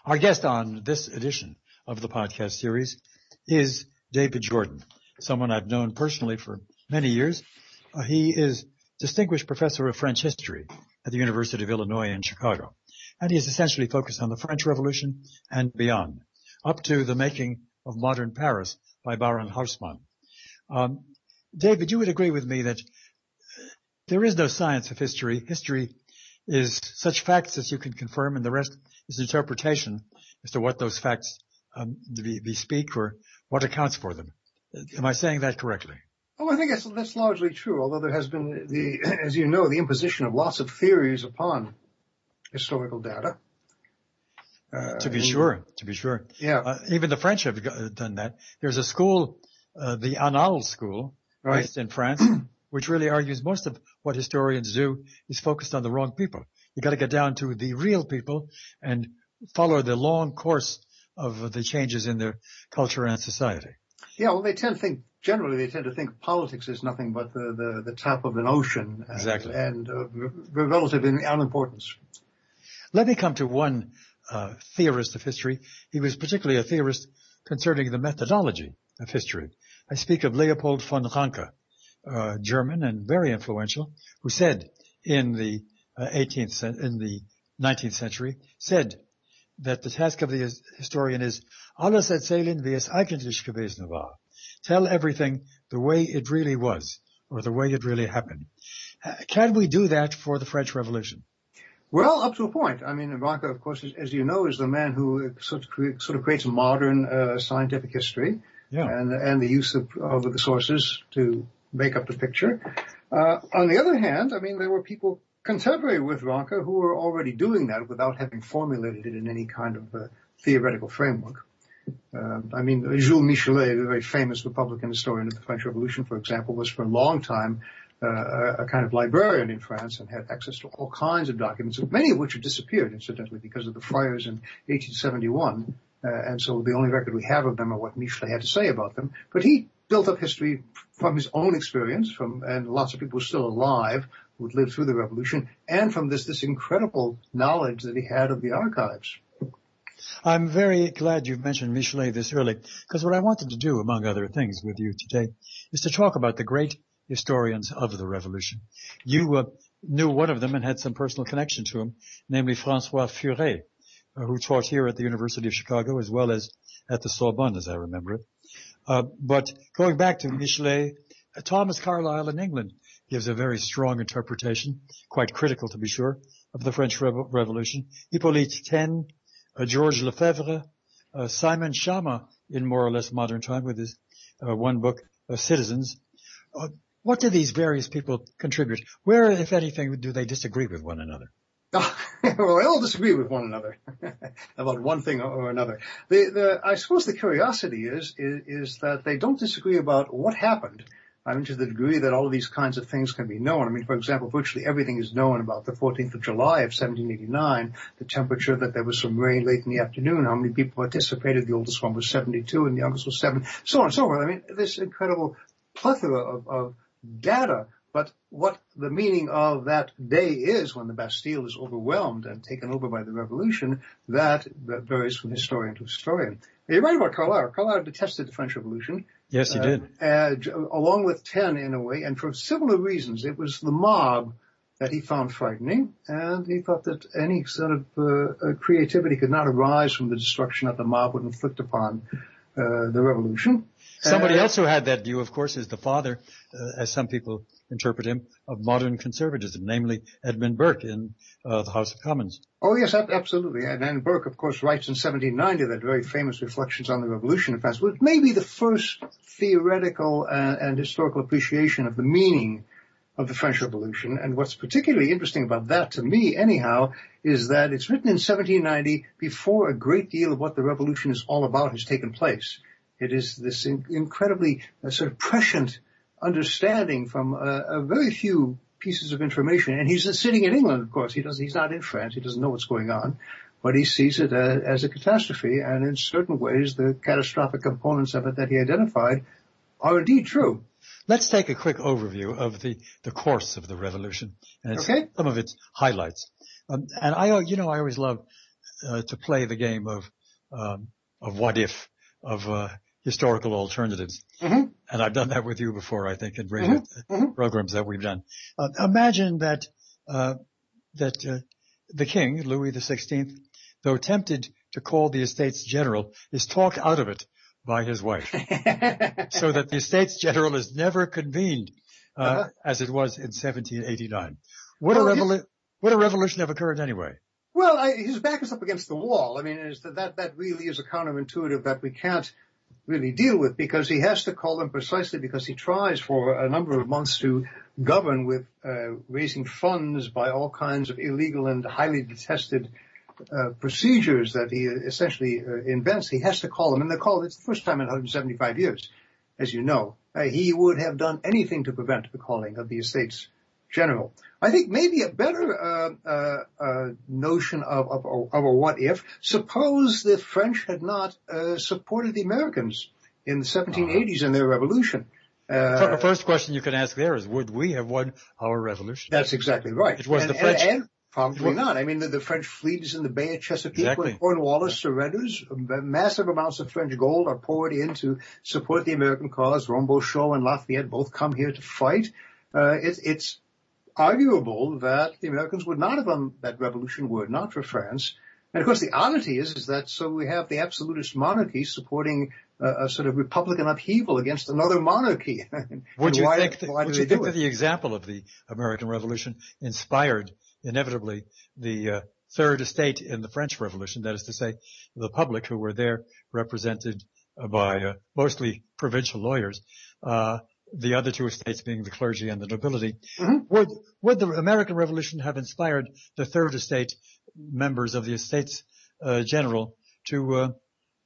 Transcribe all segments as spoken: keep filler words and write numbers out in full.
Our guest on this edition of the podcast series is David Jordan, someone I've known personally for many years. Uh, he is Distinguished Professor of French History at the University of Illinois in Chicago, and he is essentially focused on the French Revolution and beyond, up to the making of modern Paris by Baron Haussmann. Um, David, you would agree with me that there is no science of history. History is such facts as you can confirm, and the rest is interpretation as to what those facts um, bespeak or what accounts for them. Am I saying that correctly? Oh, I think that's, that's largely true, although there has been, the, as you know, the imposition of lots of theories upon historical data. Uh, to be and, sure, to be sure. Yeah. Uh, even the French have done that. There's a school, uh, the Annales School, right. based in France, which really argues most of what historians do is focused on the wrong people. You got to get down to the real people and follow the long course of the changes in their culture and society. Yeah, well, they tend to think, generally they tend to think politics is nothing but the, the, the top of an ocean. Uh, exactly. And uh, relative in unimportance. Let me come to one uh, theorist of history. He was particularly a theorist concerning the methodology of history. I speak of Leopold von Ranke, uh, German and very influential, who said in the uh, eighteenth, in the nineteenth century, said that the task of the historian is alles erzählen, wie es eigentlich gewesen war. Tell everything the way it really was, or the way it really happened. Uh, can we do that for the French Revolution? Well, up to a point. I mean, Ranke, of course, as you know, is the man who sort of, cre- sort of creates a modern uh, scientific history, yeah. and, and the use of, of the sources to make up the picture. Uh, on the other hand, I mean, there were people contemporary with Ranke who were already doing that without having formulated it in any kind of uh, theoretical framework. Uh, I mean, Jules Michelet, the very famous Republican historian of the French Revolution, for example, was for a long time uh, a, a kind of librarian in France and had access to all kinds of documents, many of which have disappeared, incidentally, because of the fires in eighteen seventy-one. Uh, and so the only record we have of them are what Michelet had to say about them. But he built up history from his own experience, from and lots of people were still alive who had lived through the revolution, and from this this incredible knowledge that he had of the archives. I'm very glad you've mentioned Michelet this early, because what I wanted to do, among other things, with you today is to talk about the great historians of the Revolution. You uh, knew one of them and had some personal connection to him, namely François Furet, uh, who taught here at the University of Chicago as well as at the Sorbonne, as I remember it. Uh, but going back to Michelet, uh, Thomas Carlyle in England gives a very strong interpretation, quite critical to be sure, of the French Revo- Revolution. Hippolyte Taine, Uh, Georges Lefebvre, uh, Simon Schama in more or less modern time with his uh, one book, uh, Citizens. Uh, what do these various people contribute? Where, if anything, do they disagree with one another? Oh, well, they all disagree with one another about one thing or another. The, the, I suppose the curiosity is, is is that they don't disagree about what happened. I mean, to the degree that all of these kinds of things can be known. I mean, for example, virtually everything is known about the fourteenth of July of seventeen eighty-nine, the temperature, that there was some rain late in the afternoon, how many people participated, the oldest one was seventy-two and the youngest was seven, so on and so forth. I mean, this incredible plethora of, of data, but what the meaning of that day is when the Bastille is overwhelmed and taken over by the revolution, that, that varies from historian to historian. You're right about Carlyle. Carlyle detested the French Revolution. Yes, he uh, did. Uh, along with Taine, in a way, and for similar reasons. It was the mob that he found frightening, and he thought that any sort of uh, creativity could not arise from the destruction that the mob would inflict upon uh, the revolution. Somebody uh, else who had that view, of course, is the father, uh, as some people interpret him, of modern conservatism, namely Edmund Burke in uh, the House of Commons. Oh, yes, absolutely. And, and Burke, of course, writes in seventeen ninety that very famous Reflections on the Revolution in France, which may be the first theoretical and, and historical appreciation of the meaning of the French Revolution. And what's particularly interesting about that, to me anyhow, is that it's written in seventeen ninety before a great deal of what the revolution is all about has taken place. It is this in, incredibly uh, sort of prescient understanding from uh, a very few pieces of information. And he's sitting in England, of course. He does, he's not in France. He doesn't know what's going on. But he sees it uh, as a catastrophe. And in certain ways, the catastrophic components of it that he identified are indeed true. Let's take a quick overview of the, the course of the revolution and its, okay. some of its highlights. Um, and I, you know, I always love uh, to play the game of um, of what if, of uh, historical alternatives. Mm-hmm. And I've done that with you before, I think, in radio mm-hmm. Mm-hmm. programs that we've done. Uh, imagine that uh, that uh, the king, Louis the sixteenth, though tempted to call the Estates General, is talked out of it by his wife, so that the Estates General is never convened, uh, uh-huh. as it was in seventeen eighty-nine. Would, well, a revolu- would a revolution have occurred anyway? Well, I, his back is up against the wall. I mean, is that, that that really is a counterintuitive that we can't really deal with, because he has to call them precisely because he tries for a number of months to govern with uh, raising funds by all kinds of illegal and highly detested uh, procedures that he essentially uh, invents. He has to call them, and they call it's the first time in one hundred seventy-five years, as you know. Uh, he would have done anything to prevent the calling of the Estates General. I think maybe a better uh, uh, uh, notion of, of, of a what if. Suppose the French had not uh, supported the Americans in the seventeen eighties uh-huh. in their revolution. Uh, the first question you can ask there is, would we have won our revolution? That's exactly right. It was and, the French. And, and probably was, not. I mean, the, the French fleet is in the Bay of Chesapeake exactly. when Cornwallis surrenders. Massive amounts of French gold are poured in to support the American cause. Rombouchot and Lafayette both come here to fight. Uh, it's, it's arguable that the Americans would not have done that revolution were it not for France. And of course the oddity is, is that so we have the absolutist monarchy supporting uh, a sort of republican upheaval against another monarchy. Would you why, think, that, why would do you think do that it? the example of the American Revolution inspired inevitably the uh, third estate in the French Revolution, that is to say, the public, who were there represented uh, by uh, mostly provincial lawyers, uh, the other two estates being the clergy and the nobility? Mm-hmm. Would, would the American Revolution have inspired the third estate members of the Estates uh, General to uh,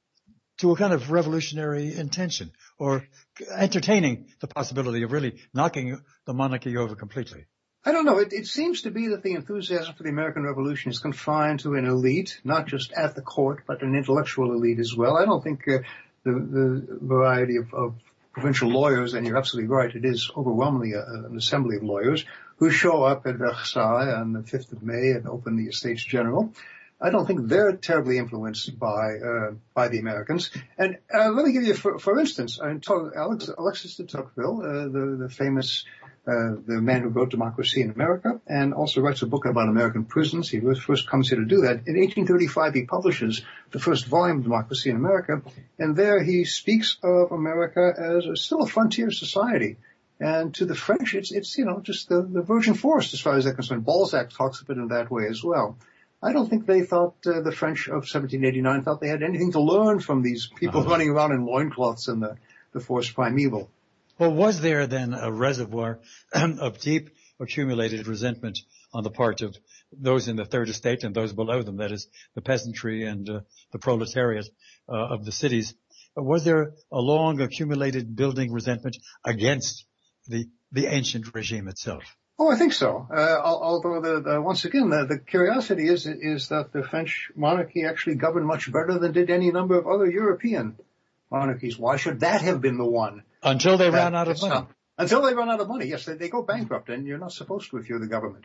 to a kind of revolutionary intention, or entertaining the possibility of really knocking the monarchy over completely? I don't know. It, it seems to be that the enthusiasm for the American Revolution is confined to an elite, not just at the court, but an intellectual elite as well. I don't think uh, the, the variety of, of provincial lawyers, and you're absolutely right, it is overwhelmingly a, an assembly of lawyers who show up at Versailles on the fifth of May and open the Estates General. I don't think they're terribly influenced by uh, by the Americans. And uh, let me give you, for, for instance, I told Alex, Alexis de Tocqueville, uh, the, the famous uh, the man who wrote Democracy in America, and also writes a book about American prisons. He first comes here to do that. In eighteen thirty-five, he publishes the first volume of Democracy in America, and there he speaks of America as a, still a frontier society. And to the French, it's, it's you know, just the, the virgin forest as far as they're concerned. Balzac talks of it in that way as well. I don't think they thought, uh, the French of seventeen eighty-nine thought they had anything to learn from these people uh-huh. running around in loincloths in the, the forced primeval. Well, was there then a reservoir of deep accumulated resentment on the part of those in the third estate and those below them, that is, the peasantry and uh, the proletariat uh, of the cities? Was there a long accumulated building resentment against the the ancient regime itself? Oh, I think so. Uh, although, the, the, once again, the, the curiosity is is that the French monarchy actually governed much better than did any number of other European monarchies. Why should that have been the one? Until they ran out of money. Not, until they run out of money, yes. They, they go bankrupt, and you're not supposed to if you're the government.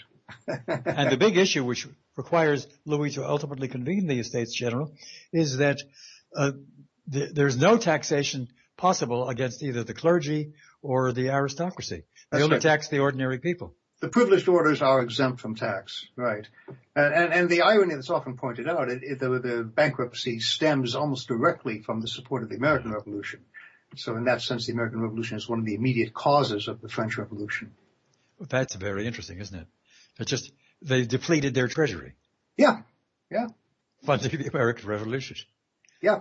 And the big issue, which requires Louis to ultimately convene the Estates General, is that uh, the, there's no taxation possible against either the clergy or the aristocracy. They That's only right. tax the ordinary people. The privileged orders are exempt from tax, right? And, and, and the irony that's often pointed out, it, it, the, the bankruptcy stems almost directly from the support of the American Revolution. So in that sense, the American Revolution is one of the immediate causes of the French Revolution. That's very interesting, isn't it? It's just, they depleted their treasury. Yeah, yeah. Funding the American Revolution. Yeah,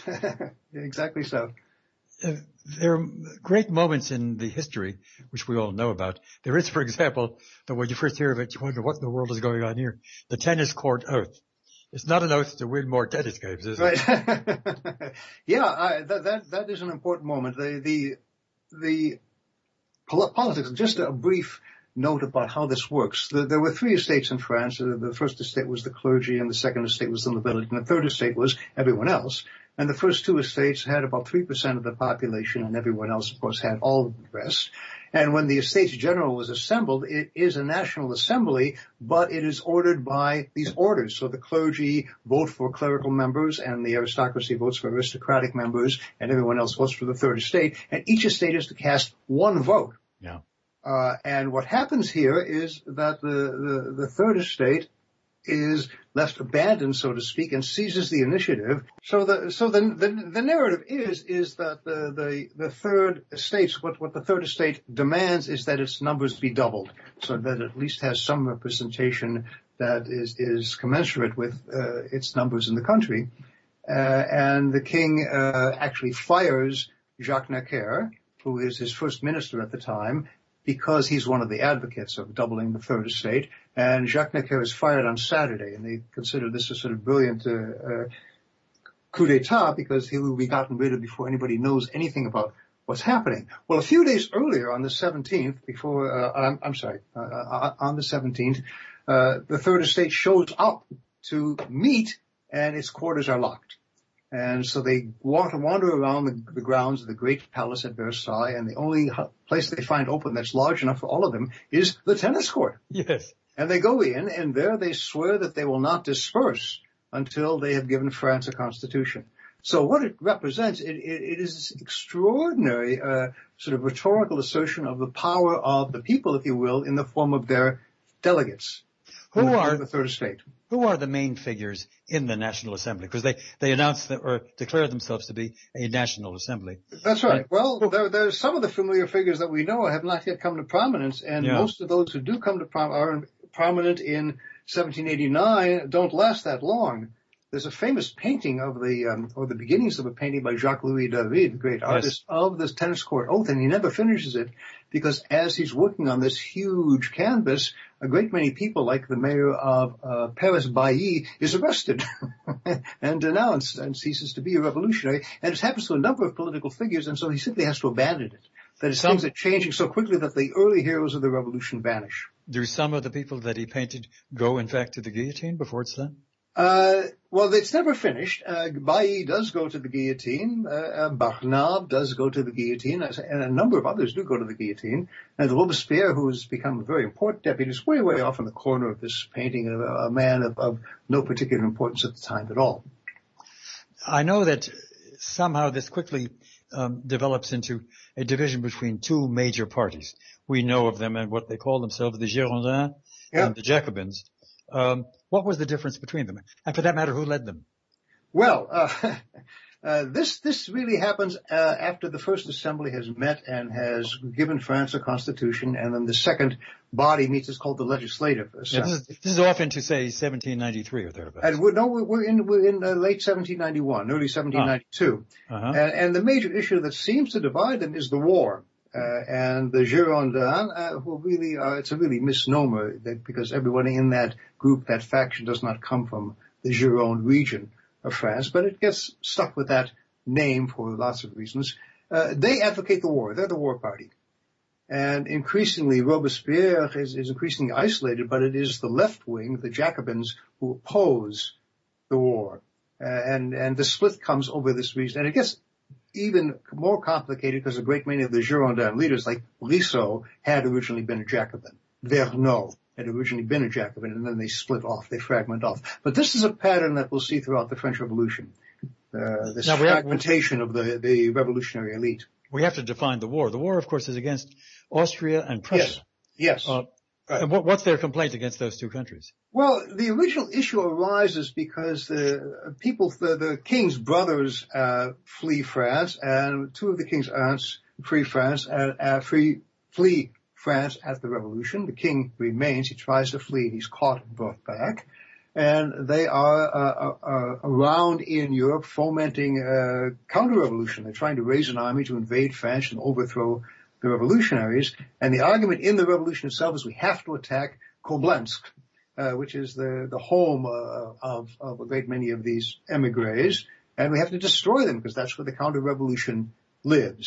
exactly so. Uh, there are great moments in the history which we all know about. There is, for example, that when you first hear of it, you wonder what in the world is going on here. The tennis court oath. It's not an oath to win more tennis games, is it? Right. Yeah, I, that, that that is an important moment. The the the politics. Just a brief note about how this works. The, there were three estates in France. The, the first estate was the clergy, and the second estate was the nobility, and the third estate was everyone else. And the first two estates had about three percent of the population, and everyone else, of course, had all of the rest. And when the Estates General was assembled, it is a national assembly, but it is ordered by these orders. So the clergy vote for clerical members, and the aristocracy votes for aristocratic members, and everyone else votes for the third estate. And each estate is to cast one vote. Yeah. Uh, and what happens here is that the, the, the third estate is left abandoned, so to speak, and seizes the initiative. So the so the the, the narrative is is that the, the the third estate, what what the third estate demands is that its numbers be doubled, so that it at least has some representation that is is commensurate with uh, its numbers in the country. Uh, and the king uh, actually fires Jacques Necker, who is his first minister at the time, because he's one of the advocates of doubling the third estate. And Jacques Necker is fired on Saturday, and they consider this a sort of brilliant uh, uh, coup d'etat because he will be gotten rid of before anybody knows anything about what's happening. Well, a few days earlier, on the seventeenth, before uh, I'm, I'm sorry, uh, uh, on the seventeenth, uh, the third estate shows up to meet, and its quarters are locked. And so they wander, wander around the, the grounds of the great palace at Versailles, and the only place they find open that's large enough for all of them is the tennis court. Yes. And they go in, and there they swear that they will not disperse until they have given France a constitution. So what it represents, it, it, it is this extraordinary uh, sort of rhetorical assertion of the power of the people, if you will, in the form of their delegates. Who are the third estate? Who are the main figures in the National Assembly? Because they, they announced that, or declared themselves to be a National Assembly. That's right. And, well, there, there's some of the familiar figures that we know have not yet come to prominence, and yeah. most of those who do come to prom- are prominent in seventeen eighty-nine don't last that long. There's a famous painting of the, um, or the beginnings of a painting by Jacques-Louis David, the great artist, yes. of this tennis court oath, and he never finishes it because as he's working on this huge canvas, a great many people, like the mayor of uh, Paris, Bailly, is arrested and denounced and ceases to be a revolutionary. And it happens to a number of political figures, and so he simply has to abandon it. That is, some, things are changing so quickly that the early heroes of the revolution vanish. Do some of the people that he painted go, in fact, to the guillotine before it's done? Uh, well, it's never finished. Uh, Bailly does go to the guillotine. Uh, uh, Barnave does go to the guillotine, and a number of others do go to the guillotine. And Robespierre, who has become a very important deputy, is way, way off in the corner of this painting, of a, a man of, of no particular importance at the time at all. I know that somehow this quickly um, develops into a division between two major parties. We know of them and what they call themselves, the Girondins yeah. and the Jacobins. Um, what was the difference between them? And for that matter, who led them? Well, uh, uh, this, this really happens, uh, after the first assembly has met and has given France a constitution, and then the second body meets. It's called the legislative assembly. Yeah, this, is, this is off into, say, seventeen ninety-three or thereabouts. And we're, no, we're in, we're in uh, late seventeen ninety-one, early seventeen ninety-two. Ah. Uh-huh. And, and the major issue that seems to divide them is the war. Uh, and the Girondins, uh, who really are, it's a really misnomer that because everyone in that group, that faction does not come from the Gironde region of France, but it gets stuck with that name for lots of reasons. Uh, they advocate the war. They're the war party. And increasingly, Robespierre is, is increasingly isolated, but it is the left wing, the Jacobins, who oppose the war. Uh, and, and the split comes over this reason. And it gets even more complicated because a great many of the Girondin leaders, like Brissot, had originally been a Jacobin. Vergniaud had originally been a Jacobin, and then they split off, they fragment off. But this is a pattern that we'll see throughout the French Revolution, uh, this fragmentation have, of the, the revolutionary elite. We have to define the war. The war, of course, is against Austria and Prussia. Yes, yes. Uh, Right. And what, what's their complaint against those two countries? Well, the original issue arises because the people, the, the king's brothers, uh, flee France, and two of the king's aunts flee France, uh, uh, free, flee France at the revolution. The king remains. He tries to flee. He's caught and brought back. And they are, uh, uh, around in Europe fomenting, uh, counter-revolution. They're trying to raise an army to invade France and overthrow the revolutionaries, and the argument in the revolution itself is we have to attack Koblensk, uh, which is the, the home uh, of, of a great many of these emigres, and we have to destroy them because that's where the counter-revolution lives.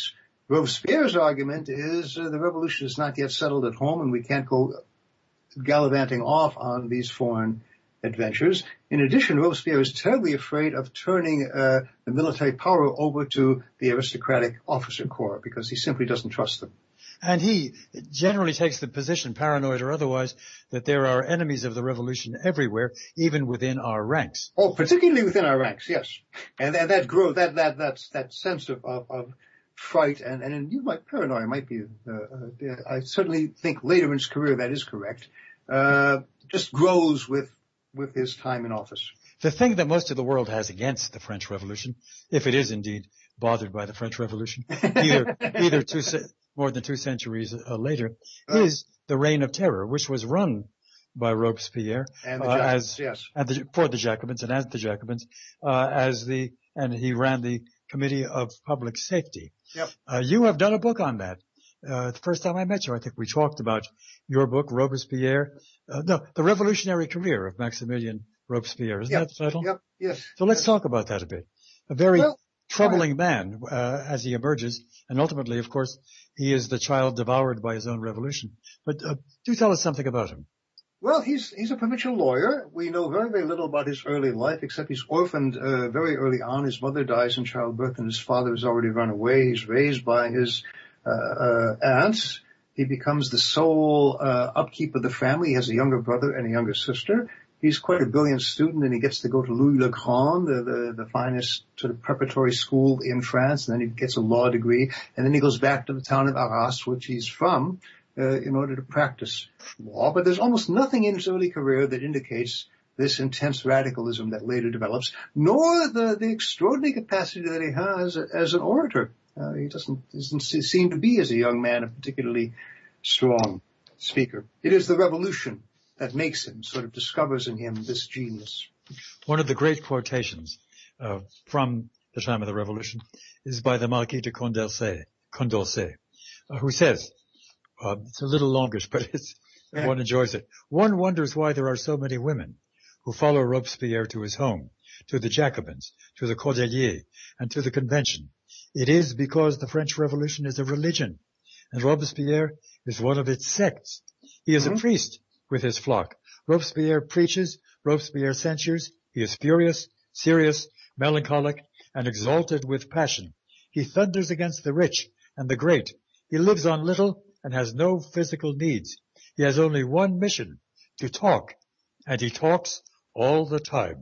Robespierre's argument is uh, the revolution is not yet settled at home and we can't go gallivanting off on these foreign adventures. In addition, Robespierre is terribly afraid of turning uh, the military power over to the aristocratic officer corps because he simply doesn't trust them. And he generally takes the position, paranoid or otherwise, that there are enemies of the revolution everywhere, even within our ranks. Oh, particularly within our ranks, yes. And, and that growth, that that that's that sense of of, of fright, and and you might paranoia might be. Uh, uh, I certainly think later in his career that is correct. Uh, just grows with with his time in office. The thing that most of the world has against the French Revolution, if it is indeed bothered by the French Revolution, either either two. more than two centuries uh, later, uh, is the Reign of Terror, which was run by Robespierre and the uh, Jacobins, as yes. and the, for the Jacobins and as the Jacobins uh, as the and he ran the Committee of Public Safety. Yep. Uh, you have done a book on that. Uh, the first time I met you, I think we talked about your book, Robespierre. Uh, no, the Revolutionary Career of Maximilien Robespierre. Isn't yep. that the title? Yep. Yes. So let's yes. talk about that a bit. A very well, troubling man uh, as he emerges, and ultimately, of course, he is the child devoured by his own revolution. But uh, do tell us something about him. Well, he's he's a provincial lawyer. We know very, very little about his early life, except he's orphaned uh, very early on. His mother dies in childbirth, and his father has already run away. He's raised by his uh, uh, aunts. He becomes the sole uh, upkeep of the family. He has a younger brother and a younger sister. He's quite a brilliant student, and he gets to go to Louis le Grand, the, the, the finest sort of preparatory school in France, and then he gets a law degree, and then he goes back to the town of Arras, which he's from, uh, in order to practice law. But there's almost nothing in his early career that indicates this intense radicalism that later develops, nor the, the extraordinary capacity that he has as an orator. Uh, he doesn't, doesn't seem to be, as a young man, a particularly strong speaker. It is the revolution that makes him, sort of discovers in him this genius. One of the great quotations uh, from the time of the Revolution is by the Marquis de Condorcet, Condorcet uh, who says, uh, it's a little longish, but it's, yeah. one enjoys it. One wonders why there are so many women who follow Robespierre to his home, to the Jacobins, to the Cordeliers, and to the Convention. It is because the French Revolution is a religion, and Robespierre is one of its sects. He is mm-hmm. a priest with his flock. Robespierre preaches, Robespierre censures, he is furious, serious, melancholic, and exalted with passion. He thunders against the rich and the great. He lives on little and has no physical needs. He has only one mission, to talk, and he talks all the time.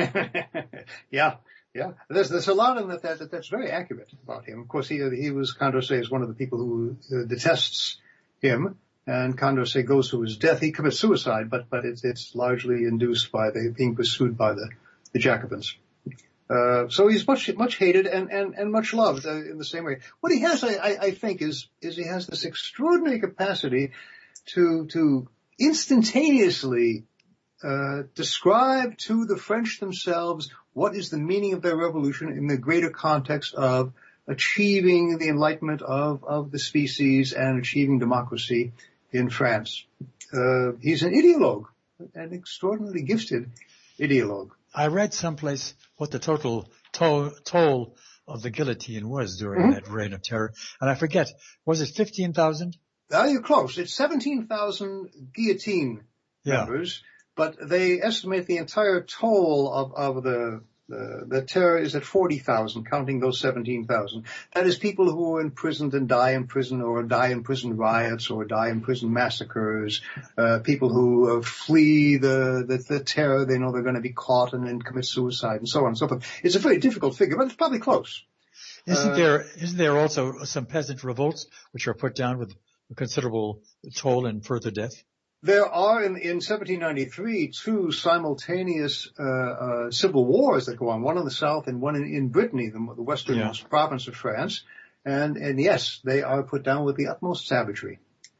yeah, yeah. There's there's a lot in that, that that's very accurate about him. Of course, he he was Condorcet is one of the people who uh, detests him. And Condorcet goes to his death. He commits suicide, but but it's it's largely induced by the being pursued by the the Jacobins. Uh, so he's much much hated and and and much loved uh, in the same way. What he has, I, I I think, is is he has this extraordinary capacity to to instantaneously uh, describe to the French themselves what is the meaning of their revolution in the greater context of achieving the enlightenment of of the species and achieving democracy in France. Uh, he's an ideologue, an extraordinarily gifted ideologue. I read someplace what the total toll, toll of the guillotine was during mm-hmm. that reign of terror, and I forget, was it fifteen thousand? Ah, you're close. It's seventeen thousand guillotine yeah. members, but they estimate the entire toll of, of the The, the terror is at forty thousand, counting those seventeen thousand. That is people who are imprisoned and die in prison, or die in prison riots, or die in prison massacres, uh, people who uh, flee the, the, the terror. They know they're going to be caught and then commit suicide and so on and so forth. It's a very difficult figure, but it's probably close. Isn't uh, there, isn't there also some peasant revolts which are put down with a considerable toll and further death? There are in, in seventeen ninety-three two simultaneous uh, uh, civil wars that go on, one in the south and one in, in Brittany, the, the westernmost yeah. province of France. And, and yes, they are put down with the utmost savagery.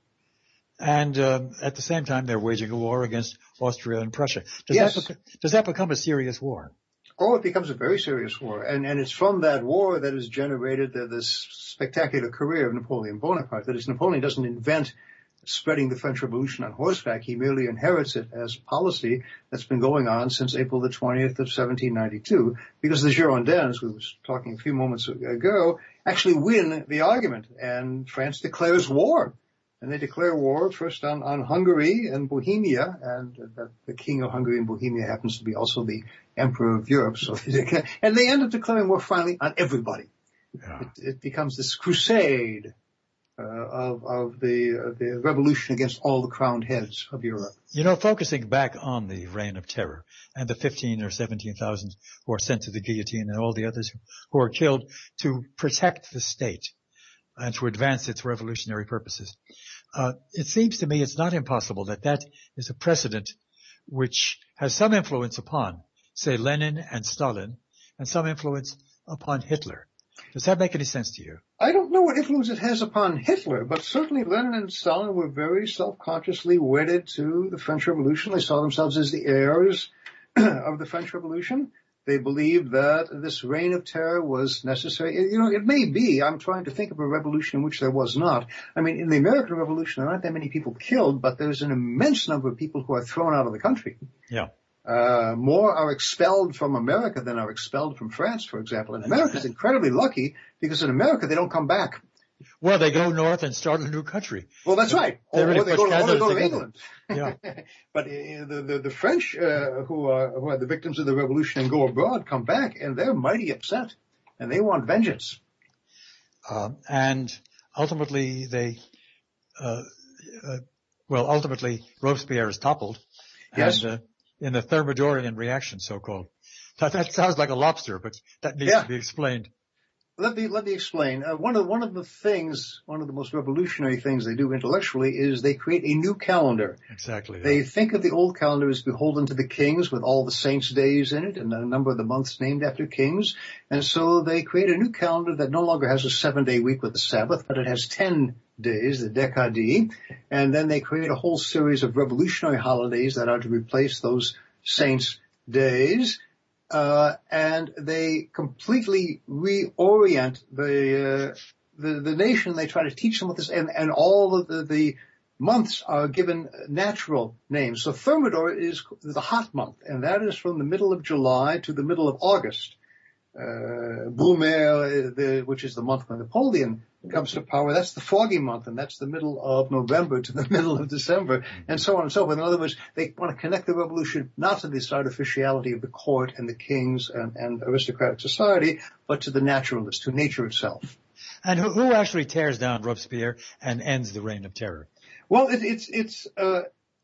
And um, at the same time, they're waging a war against Austria and Prussia. Does, yes. that, does that become a serious war? Oh, it becomes a very serious war. And, and it's from that war that has generated the, this spectacular career of Napoleon Bonaparte. That is, Napoleon doesn't invent spreading the French Revolution on horseback. He merely inherits it as policy that's been going on since April the twentieth of seventeen ninety-two, because the Girondins, we were talking a few moments ago, actually win the argument, and France declares war. And they declare war first on, on Hungary and Bohemia, and uh, the king of Hungary and Bohemia happens to be also the emperor of Europe. So, and they end up declaring war finally on everybody. Yeah. It, it becomes this crusade uh, of, of the uh, the revolution against all the crowned heads of Europe. You know, focusing back on the Reign of Terror and the fifteen or seventeen thousand who are sent to the guillotine and all the others who are killed to protect the state and to advance its revolutionary purposes. Uh, it seems to me it's not impossible that that is a precedent which has some influence upon, say, Lenin and Stalin, and some influence upon Hitler. Does that make any sense to you? I don't know what influence it has upon Hitler, but certainly Lenin and Stalin were very self-consciously wedded to the French Revolution. They saw themselves as the heirs of the French Revolution. They believed that this reign of terror was necessary. You know, it may be. I'm trying to think of a revolution in which there was not. I mean, in the American Revolution, there aren't that many people killed, but there's an immense number of people who are thrown out of the country. Yeah. Uh, more are expelled from America than are expelled from France, for example. And America's incredibly lucky because in America they don't come back. Well, they go north and start a new country. Well, that's right. They or, really or they go, or they go to England. Yeah. But uh, the, the, the French uh, who are who are the victims of the revolution and go abroad come back, and they're mighty upset, and they want vengeance. Um, and ultimately, they, uh, uh, well, ultimately, Robespierre is toppled. Yes. And, uh, in the Thermidorian reaction, so-called. That, that sounds like a lobster, but that needs yeah. to be explained. Let me let me explain. Uh, one of one of the things, one of the most revolutionary things they do intellectually is they create a new calendar. Exactly. They yeah. think of the old calendar as beholden to the kings, with all the saints' days in it, and a number of the months named after kings. And so they create a new calendar that no longer has a seven-day week with the Sabbath, but it has ten days, the Decadi. And then they create a whole series of revolutionary holidays that are to replace those saints' days. Uh, and they completely reorient the, uh, the, the nation. They try to teach them what this, and, and all of the, the months are given natural names. So Thermidor is the hot month, and that is from the middle of July to the middle of August. Uh, Brumaire, the, which is the month when Napoleon comes to power, that's the foggy month, and that's the middle of November to the middle of December, and so on and so forth. In other words, they want to connect the revolution not to this artificiality of the court and the kings and, and aristocratic society, but to the naturalist, to nature itself. And who, who actually tears down Robespierre and ends the Reign of Terror? Well, it, it's it's uh,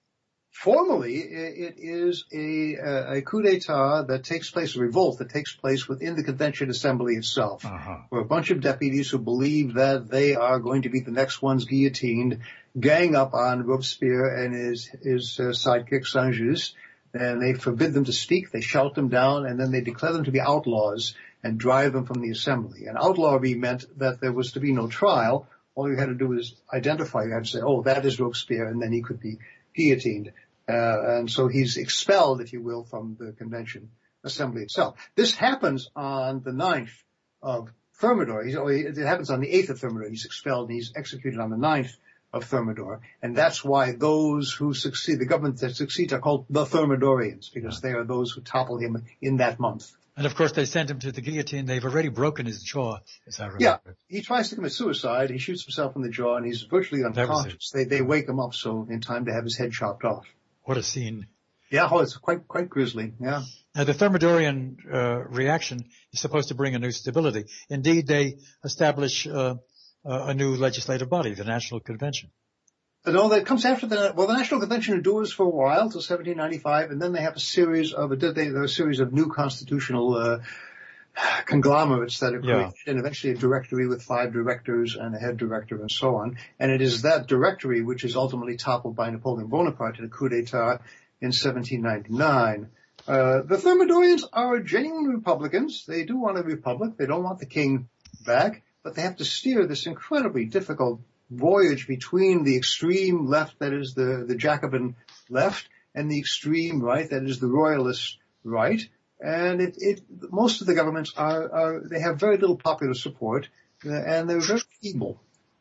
formally it is a, a coup d'état that takes place, a revolt that takes place within the Convention Assembly itself, uh-huh. where a bunch of deputies who believe that they are going to be the next ones guillotined gang up on Robespierre and his his uh, sidekick Saint-Just, and they forbid them to speak. They shout them down, and then they declare them to be outlaws and drive them from the assembly. And outlawry meant that there was to be no trial. All you had to do was identify. You had to say, "Oh, that is Robespierre," and then he could be guillotined. Uh, and so he's expelled, if you will, from the convention assembly itself. This happens on the ninth of Thermidor. He's, it happens on the eighth of Thermidor. He's expelled and he's executed on the ninth of Thermidor. And that's why those who succeed, the government that succeeds, are called the Thermidorians, because they are those who topple him in that month. And of course they sent him to the guillotine. They've already broken his jaw, as I remember. Yeah, he tries to commit suicide. He shoots himself in the jaw and he's virtually unconscious. They, they wake him up so in time to have his head chopped off. What a scene. Yeah, oh, it's quite, quite grisly, yeah. Now, the Thermidorian uh, reaction is supposed to bring a new stability. Indeed, they establish uh, a new legislative body, the National Convention. No, that comes after the, well, the National Convention endures for a while, till seventeen ninety-five, and then they have a series of, they, there are a series of new constitutional uh, conglomerates that are created, yeah. And eventually a directory with five directors and a head director and so on. And it is that directory which is ultimately toppled by Napoleon Bonaparte in a coup d'etat in seventeen ninety-nine. Uh, the Thermidorians are genuine Republicans. They do want a republic. They don't want the king back, but they have to steer this incredibly difficult voyage between the extreme left, that is the, the Jacobin left, and the extreme right, that is the royalist right. And it, it, most of the governments are, are, they have very little popular support, uh, and they're very feeble.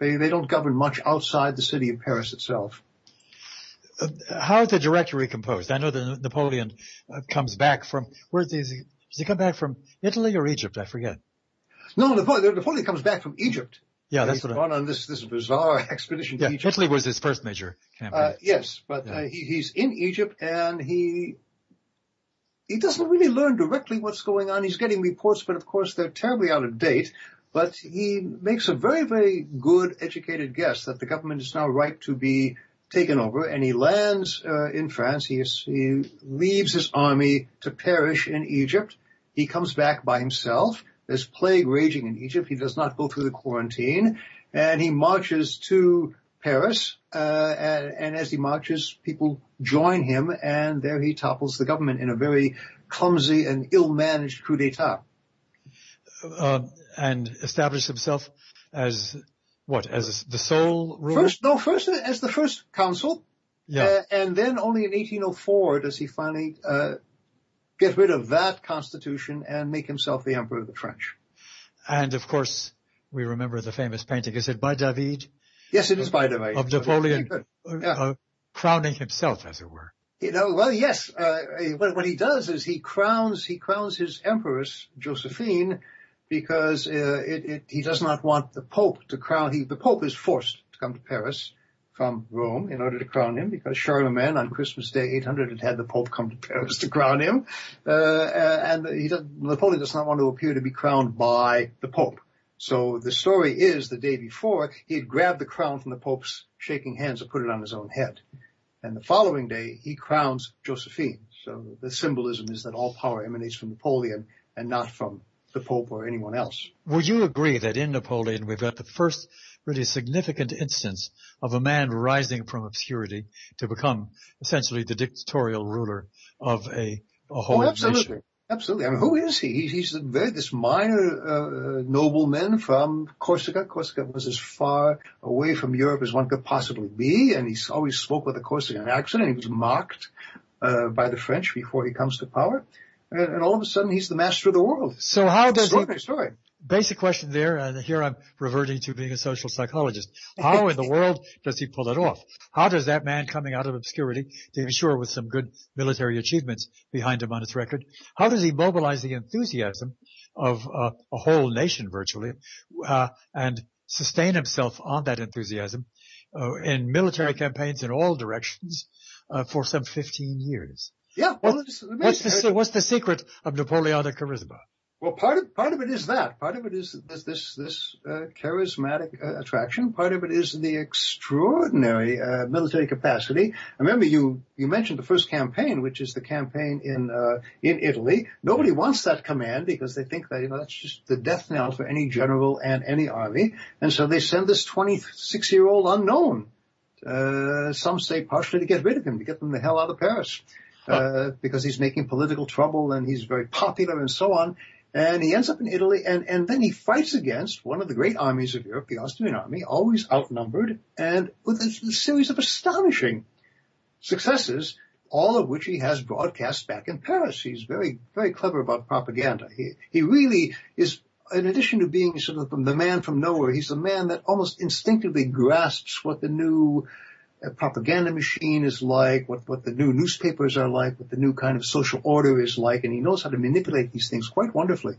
They, they don't govern much outside the city of Paris itself. Uh, how is the directory composed? I know that Napoleon uh, comes back from, where does he, does he come back from Italy or Egypt? I forget. No, Napoleon, Napoleon comes back from Egypt. Yeah, that's He's what gone I, on this, this bizarre expedition to yeah, Egypt. Italy was his first major campaign. Uh, yes, but yeah. uh, he, he's in Egypt and he, he doesn't really learn directly what's going on. He's getting reports, but of course they're terribly out of date. But he makes a very, very good, educated guess that the government is now ripe to be taken over, and he lands uh, in France. He, is, he leaves his army to perish in Egypt. He comes back by himself. There's plague raging in Egypt. He does not go through the quarantine, and he marches to Paris. Uh, and, and as he marches, people join him, and there he topples the government in a very clumsy and ill-managed coup d'état. Uh, and established himself as what? As the sole ruler? First, no, first as the first consul. Yeah. Uh, and then only in eighteen oh four does he finally uh, get rid of that constitution and make himself the emperor of the French. And of course, we remember the famous painting. Is it by David? Yes, it is by David. Of Napoleon yeah. uh, crowning himself, as it were. You know, well, yes. Uh, what, what he does is he crowns he crowns his empress Josephine, because uh, it, it, he does not want the Pope to crown. He, the Pope is forced to come to Paris from Rome in order to crown him, because Charlemagne on Christmas Day eight hundred had had the Pope come to Paris to crown him, uh, and he does, Napoleon does not want to appear to be crowned by the Pope. So the story is the day before he had grabbed the crown from the Pope's shaking hands and put it on his own head, and the following day he crowns Josephine. So the symbolism is that all power emanates from Napoleon and not from the Pope or anyone else. Would you agree that in Napoleon we've got the first really significant instance of a man rising from obscurity to become essentially the dictatorial ruler of a, a whole oh, absolutely. nation? Absolutely. I mean, who is he? He's, he's a very, this minor uh, nobleman from Corsica. Corsica was as far away from Europe as one could possibly be, and he always spoke with a Corsican accent, and he was mocked uh, by the French before he comes to power. And, and all of a sudden, he's the master of the world. So how does Extraordinary he... story. Basic question there, and here I'm reverting to being a social psychologist. How in the world does he pull it off? How does that man coming out of obscurity, to be sure with some good military achievements behind him on his record, how does he mobilize the enthusiasm of uh, a whole nation virtually, uh, and sustain himself on that enthusiasm uh, in military campaigns in all directions uh, for some fifteen years? Yeah. Well, what, it's what's the what's the secret of Napoleonic charisma? Well, part of part of it is that. Part of it is this this this uh, charismatic uh, attraction. Part of it is the extraordinary uh, military capacity. I remember you you mentioned the first campaign, which is the campaign in uh, in Italy. Nobody wants that command because they think that, you know, that's just the death knell for any general and any army, and so they send this twenty-six year old unknown. Uh, some say partially to get rid of him, to get them the hell out of Paris, uh, because he's making political trouble and he's very popular and so on. And he ends up in Italy, and, and then he fights against one of the great armies of Europe, the Austrian army, always outnumbered, and with a, a series of astonishing successes, all of which he has broadcast back in Paris. He's very, very clever about propaganda. He, he really is, in addition to being sort of the man from nowhere, he's a man that almost instinctively grasps what the new a propaganda machine is like, what, what the new newspapers are like, what the new kind of social order is like, and he knows how to manipulate these things quite wonderfully.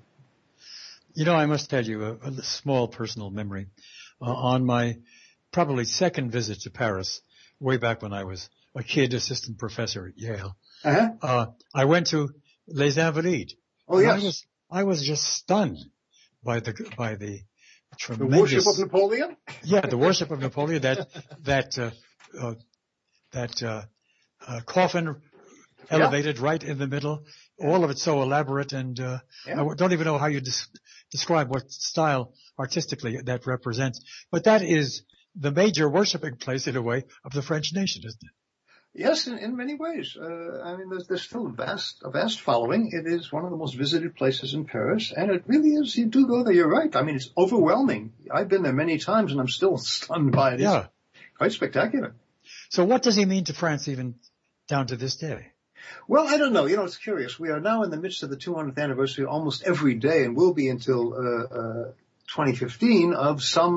You know, I must tell you a, a small personal memory. Uh, on my probably second visit to Paris, way back when I was a kid assistant professor at Yale, uh-huh. uh, I went to Les Invalides. Oh, yes. I was, I was just stunned by the, by the tremendous... The worship of Napoleon? Yeah, the worship of Napoleon, that, that, uh, Uh, that uh, uh, coffin elevated yeah. right in the middle, all of it so elaborate, and uh, yeah. I don't even know how you des- describe what style artistically that represents. But that is the major worshiping place, in a way, of the French nation, isn't it? Yes, in, in many ways. Uh, I mean, there's, there's still a vast, a vast following. It is one of the most visited places in Paris, and it really is. You do go there. You're right. I mean, it's overwhelming. I've been there many times, and I'm still stunned by it. Yeah. It's quite spectacular. So what does he mean to France even down to this day? Well, I don't know. You know, it's curious. We are now in the midst of the two hundredth anniversary almost every day, and will be until uh, uh, twenty fifteen, of some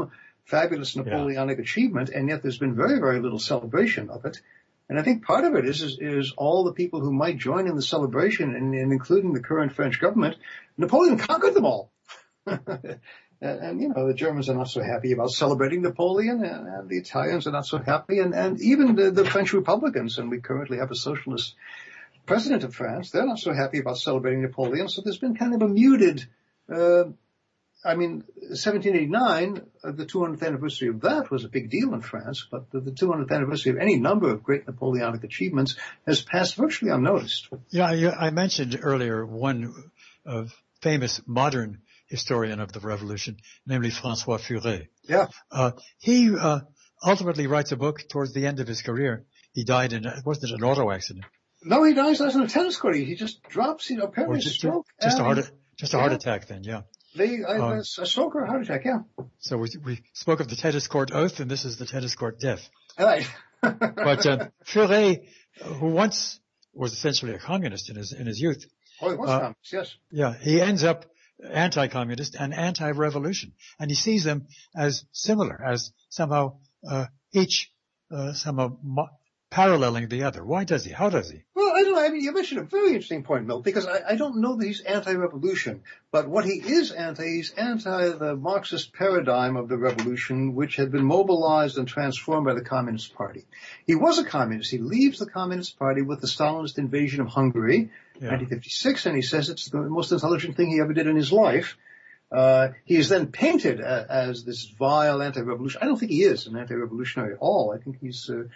fabulous Napoleonic yeah. achievement, and yet there's been very, very little celebration of it. And I think part of it is, is, is all the people who might join in the celebration, and, and including the current French government. Napoleon conquered them all. and, and, you know, the Germans are not so happy about celebrating Napoleon, and, and the Italians are not so happy, and, and even the, the French Republicans, and we currently have a socialist president of France, they're not so happy about celebrating Napoleon. So there's been kind of a muted, uh, I mean, seventeen eighty-nine, uh, the two hundredth anniversary of that was a big deal in France, but the, the two hundredth anniversary of any number of great Napoleonic achievements has passed virtually unnoticed. Yeah, I, I mentioned earlier one uh, famous modern historian of the Revolution, namely François Furet. Yeah. Uh, he uh, ultimately writes a book towards the end of his career. He died in, wasn't it an auto accident? No, he dies in a tennis court. He just drops, you know, apparently just, a stroke. Just a heart, just a heart yeah. attack then, yeah. They, I, um, a stroke or a heart attack, yeah. So we, we spoke of the tennis court oath, and this is the tennis court death. Right. But uh, Furet, who once was essentially a communist in his in his youth. Oh, he was uh, communist, yes. Yeah, he ends up anti-communist and anti-revolution, and he sees them as similar, as somehow uh, each uh, somehow mo- paralleling the other. Why does he? How does he? Well, I don't know. I mean, you mentioned a very interesting point, Milt, because I, I don't know that he's anti-revolution, but what he is anti, he's anti the Marxist paradigm of the revolution, which had been mobilized and transformed by the Communist Party. He was a communist. He leaves the Communist Party with the Stalinist invasion of Hungary, yeah. nineteen fifty-six, and he says it's the most intelligent thing he ever did in his life. Uh, he is then painted as, as this vile anti-revolution. I don't think he is an anti-revolutionary at all. I think he's uh,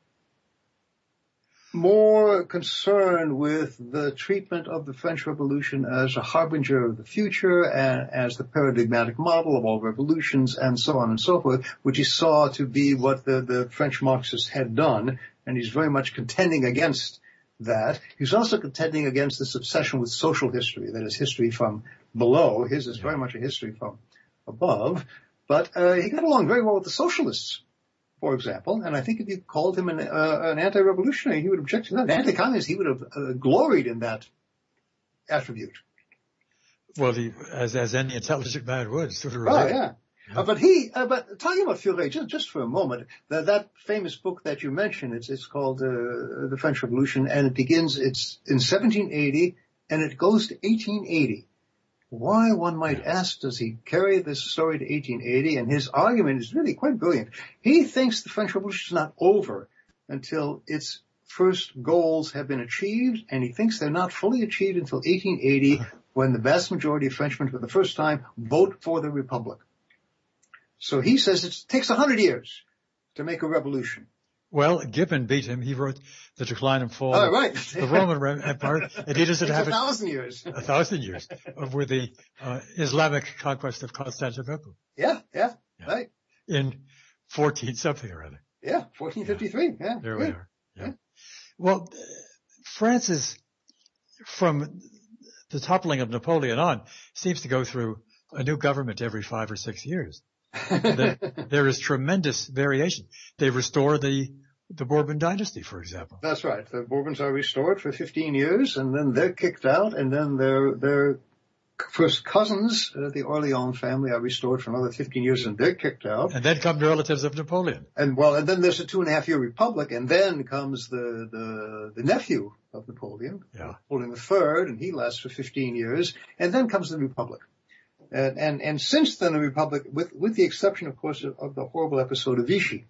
more concerned with the treatment of the French Revolution as a harbinger of the future and as the paradigmatic model of all revolutions and so on and so forth, which he saw to be what the, the French Marxists had done, and he's very much contending against that. He's also contending against this obsession with social history, that is history from below. His is very much a history from above, but uh, he got along very well with the socialists, for example, and I think if you called him an, uh, an anti-revolutionary, he would object to that. An anti-communist, he would have uh, gloried in that attribute. Well, he, as as any intelligent man would, sort of. Oh, yeah. yeah. Uh, but he, uh, but talking about Furet, just, just for a moment, that, that famous book that you mentioned, it's, it's called uh, The French Revolution, and it begins, it's in seventeen eighty, and it goes to eighteen eighty. Why, one might ask, does he carry this story to eighteen eighty? And his argument is really quite brilliant. He thinks the French Revolution is not over until its first goals have been achieved, and he thinks they're not fully achieved until eighteen eighty, when the vast majority of Frenchmen, for the first time, vote for the Republic. So he says it takes a hundred years to make a revolution. Well, Gibbon beat him. He wrote The Decline and Fall oh, right. of the Roman Empire, and he doesn't have a thousand it, years. A thousand years of with the uh, Islamic conquest of Constantinople. Yeah, yeah, yeah, right. In fourteen something or other. Yeah, fourteen fifty-three. Yeah, yeah there yeah. we are. Yeah. yeah. Well, France is, from the toppling of Napoleon on, seems to go through a new government every five or six years. there, there is tremendous variation. They restore the the Bourbon dynasty, for example. That's right. The Bourbons are restored for fifteen years, and then they're kicked out, and then their their first cousins, uh, the Orleans family, are restored for another fifteen years, and they're kicked out. And then come the relatives of Napoleon. And well, and then there's a two and a half year republic, and then comes the the, the nephew of Napoleon, yeah. Napoleon the Third, and he lasts for fifteen years, and then comes the republic. And, and, and since then, the Republic, with, with the exception, of course, of, of the horrible episode of Vichy,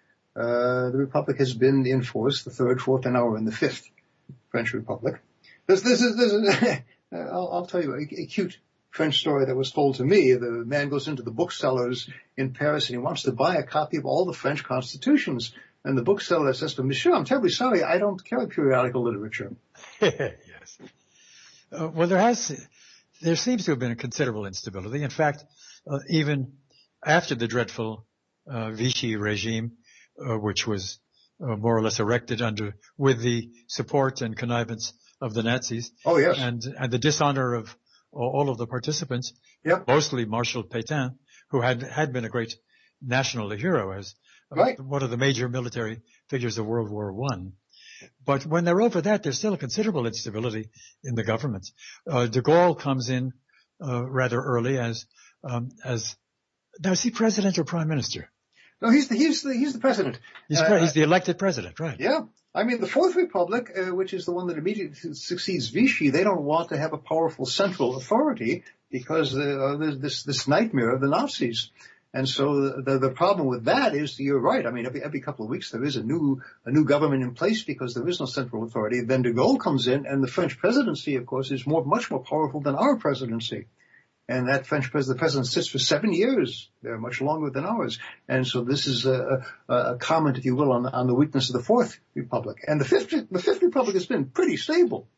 uh, the Republic has been in force, the third, fourth, and now we're in the fifth French Republic. This, this is, this is, I'll, I'll tell you a, a cute French story that was told to me. The man goes into the booksellers in Paris and he wants to buy a copy of all the French constitutions. And the bookseller says to him, Monsieur, I'm terribly sorry, I don't carry periodical literature. Yes. Uh, well, there has, There seems to have been a considerable instability. In fact, uh, even after the dreadful uh, Vichy regime, uh, which was uh, more or less erected under with the support and connivance of the Nazis, oh yes, and and the dishonor of all of the participants, yep. mostly Marshal Pétain, who had had been a great national hero as uh, right. one of the major military figures of World War One. But when they're over that, there's still a considerable instability in the governments. Uh, de Gaulle comes in uh, rather early as um, as Now, is he president or prime minister? No, he's the, he's the, he's the president. He's, uh, he's the elected president, right? Yeah. I mean, the Fourth Republic, uh, which is the one that immediately succeeds Vichy, they don't want to have a powerful central authority because uh, there's this, this nightmare of the Nazis. And so the, the problem with that is, you're right. I mean, every, every couple of weeks there is a new, a new government in place because there is no central authority. Then de Gaulle comes in, and the French presidency, of course, is more, much more powerful than our presidency. And that French president, the president sits for seven years. They're much longer than ours. And so this is a, a, a comment, if you will, on, on the weakness of the Fourth Republic. And the Fifth, the Fifth Republic has been pretty stable.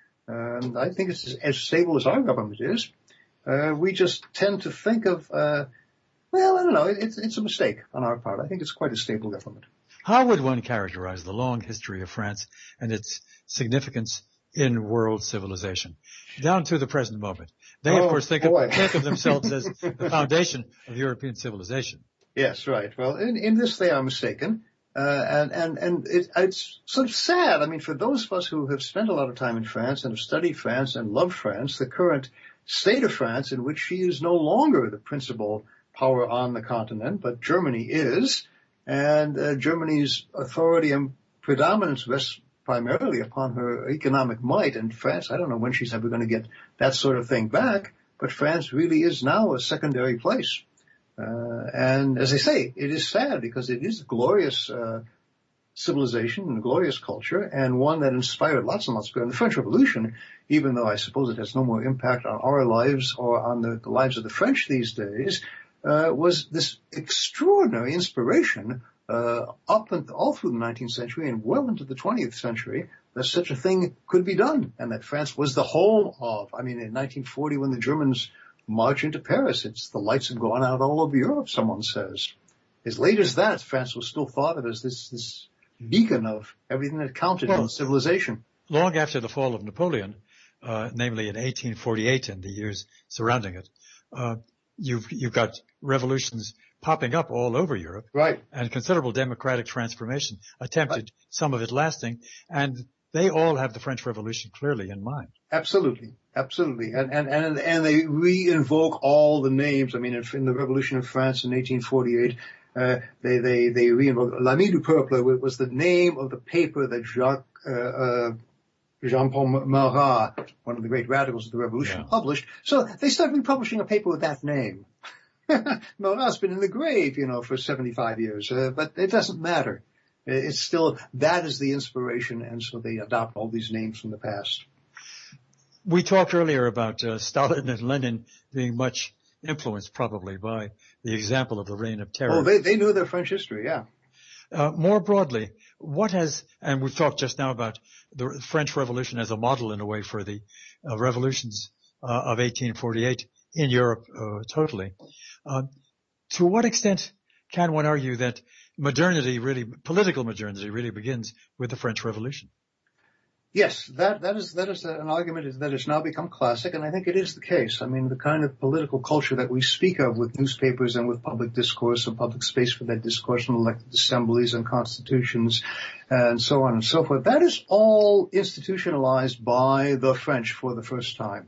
And I think it's as stable as our government is. Uh, we just tend to think of, uh, well, I don't know, it's, it's a mistake on our part. I think it's quite a stable government. How would one characterize the long history of France and its significance in world civilization, down to the present moment? They, oh, of course, think of, think of themselves as the foundation of European civilization. Yes, right. Well, in, in this they are mistaken. Uh, and, and, and it, it's sort of sad. I mean, for those of us who have spent a lot of time in France and have studied France and love France, the current state of France, in which she is no longer the principal power on the continent, but Germany is, and uh, Germany's authority and predominance rests primarily upon her economic might. And France, I don't know when she's ever going to get that sort of thing back, but France really is now a secondary place. Uh, and as I say, it is sad because it is a glorious uh, civilization and a glorious culture, and one that inspired lots and lots of people. And the French Revolution, even though I suppose it has no more impact on our lives or on the, the lives of the French these days, uh, was this extraordinary inspiration uh, up and all through the nineteenth century and well into the twentieth century, that such a thing could be done, and that France was the home of. I mean, in nineteen forty, when the Germans marched into Paris, it's the lights had gone out all over Europe, someone says. As late as that, France was still thought of as this, this beacon of everything that counted well, in civilization. Long after the fall of Napoleon, uh, namely in eighteen forty-eight and the years surrounding it, uh, you've, you've got revolutions popping up all over Europe. Right. And considerable democratic transformation attempted, right. Some of it lasting, and they all have the French Revolution clearly in mind. Absolutely. Absolutely. And, and, and, and they re-invoke all the names. I mean, in the Revolution of France in eighteen forty-eight, uh, they, they, they re-invoke L'Ami du Peuple was the name of the paper that Jacques, uh, uh, Jean-Paul Marat, one of the great radicals of the Revolution, yeah. published. So they started republishing a paper with that name. Marat's been in the grave, you know, for seventy-five years, uh, but it doesn't matter. It's still, that is the inspiration, and so they adopt all these names from the past. We talked earlier about uh, Stalin and Lenin being much influenced probably by the example of the Reign of Terror. Oh, they, they knew their French history, yeah. Uh, more broadly, what has, and we've talked just now about the French Revolution as a model in a way for the uh, revolutions uh, of eighteen forty-eight in Europe uh, totally. Uh, to what extent can one argue that modernity really, political modernity really begins with the French Revolution? Yes, that, that is, that is an argument that has now become classic, and I think it is the case. I mean, the kind of political culture that we speak of with newspapers and with public discourse and public space for that discourse and elected assemblies and constitutions and so on and so forth, that is all institutionalized by the French for the first time.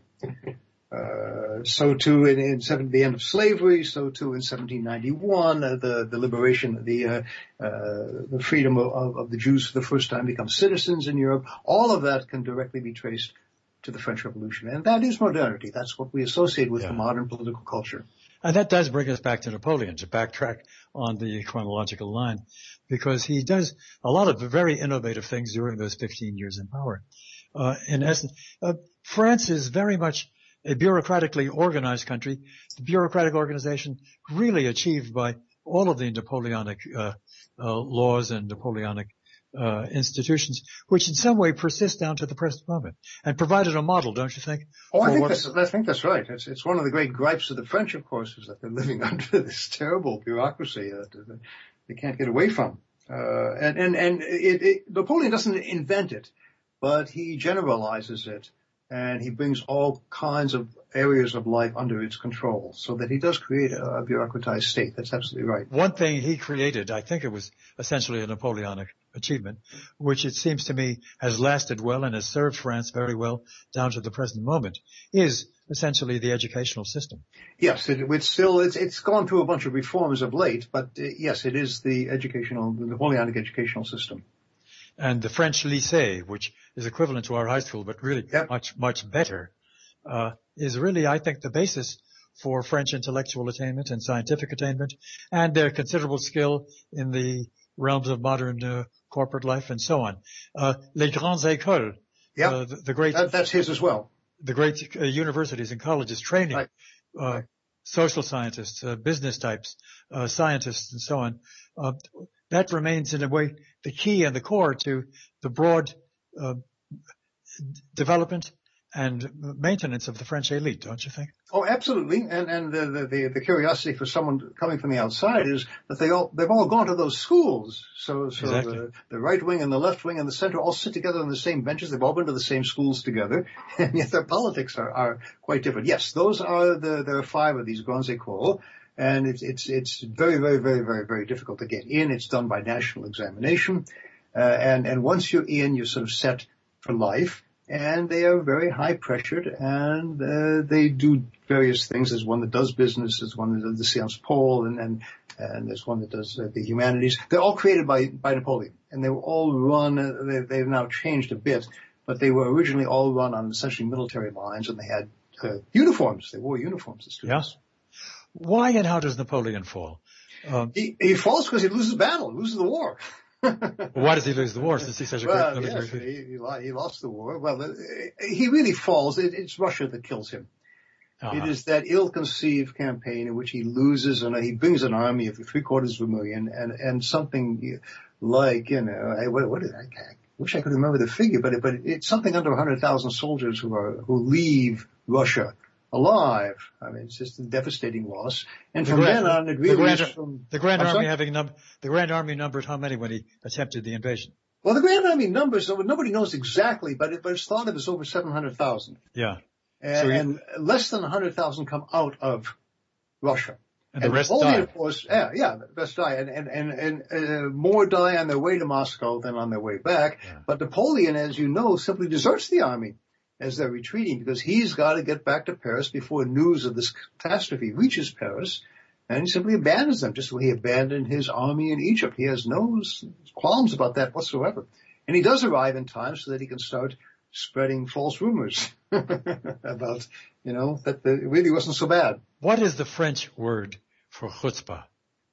Uh, so too in, in seven, the end of slavery, so too in seventeen ninety-one, uh, the, the liberation, the, uh, uh, the freedom of, of the Jews for the first time become citizens in Europe. All of that can directly be traced to the French Revolution. And that is modernity. That's what we associate with yeah. the modern political culture. And that does bring us back to Napoleon, to backtrack on the chronological line, because he does a lot of very innovative things during those fifteen years in power. Uh, in essence, uh, France is very much a bureaucratically organized country, the bureaucratic organization really achieved by all of the Napoleonic uh, uh, laws and Napoleonic uh, institutions, which in some way persist down to the present moment, and provided a model, don't you think? Oh, I think that's, I think that's right. It's, it's one of the great gripes of the French, of course, is that they're living under this terrible bureaucracy that uh, they can't get away from. Uh, and and and it, it, Napoleon doesn't invent it, but he generalizes it. And he brings all kinds of areas of life under its control, so that he does create a, a bureaucratized state. That's absolutely right. One thing he created, I think it was essentially a Napoleonic achievement, which it seems to me has lasted well and has served France very well down to the present moment, is essentially the educational system. Yes, it, it's still, it's, it's gone through a bunch of reforms of late, but uh, yes, it is the educational, the Napoleonic educational system. And the French lycée, which is equivalent to our high school, but really Yep. much, much better, uh, is really, I think, the basis for French intellectual attainment and scientific attainment, and their considerable skill in the realms of modern uh, corporate life and so on. Uh, les grandes écoles, Yep. uh, the, the great, That, that's his as well. the great uh, universities and colleges training Right. uh, Right. social scientists, uh, business types, uh, scientists, and so on. Uh, that remains, in a way, the key and the core to the broad uh, development and maintenance of the French elite, don't you think? Oh, absolutely. And and the, the the the curiosity for someone coming from the outside is that they all they've all gone to those schools. So so Exactly. the, the right wing and the left wing and the center all sit together on the same benches. They've all been to the same schools together, and yet their politics are, are quite different. Yes, those are the there are five of these grandes écoles, and it's it's it's very very very very very difficult to get in. It's done by national examination, uh, and and once you're in, you're sort of set for life. And they are very high pressured, and uh, they do various things. There's one that does business, there's one that does the Sciences Po, and and, and there's one that does uh, the humanities. They're all created by by Napoleon, and they were all run. Uh, they, they've now changed a bit, but they were originally all run on essentially military lines, and they had uh, uniforms. They wore uniforms, the students. Yeah. Why and how does Napoleon fall? Um, He, he falls because he loses the battle, loses the war. Why does he lose the war since he's such a well, great military yes, leader? he, he, lo- he lost the war. Well, uh, he really falls. It, it's Russia that kills him. Uh-huh. It is that ill-conceived campaign in which he loses, and he brings an army of three quarters of a million, and and something like, you know, I, what, what did I, I wish I could remember the figure, but it, but it's something under a hundred thousand soldiers who are who leave Russia alive. I mean, it's just a devastating loss. And The from Grand- then on, it the really Grand- is from The Grand I'm Army sorry? having num- the Grand Army numbered how many when he attempted the invasion? Well, the Grand Army numbers, so nobody knows exactly, but it, but it's thought of as over seven hundred thousand. Yeah. And, So he- and less than one hundred thousand come out of Russia. And the rest Napoleon, died. of course, yeah, yeah, the rest die. And, and, and, and uh, more die on their way to Moscow than on their way back. Yeah. But Napoleon, as you know, simply deserts the army as they're retreating because he's got to get back to Paris before news of this catastrophe reaches Paris. And he simply abandons them, just the way he abandoned his army in Egypt. He has no qualms about that whatsoever. And he does arrive in time so that he can start spreading false rumors about, you know, that the, it really wasn't so bad. What is the French word for chutzpah?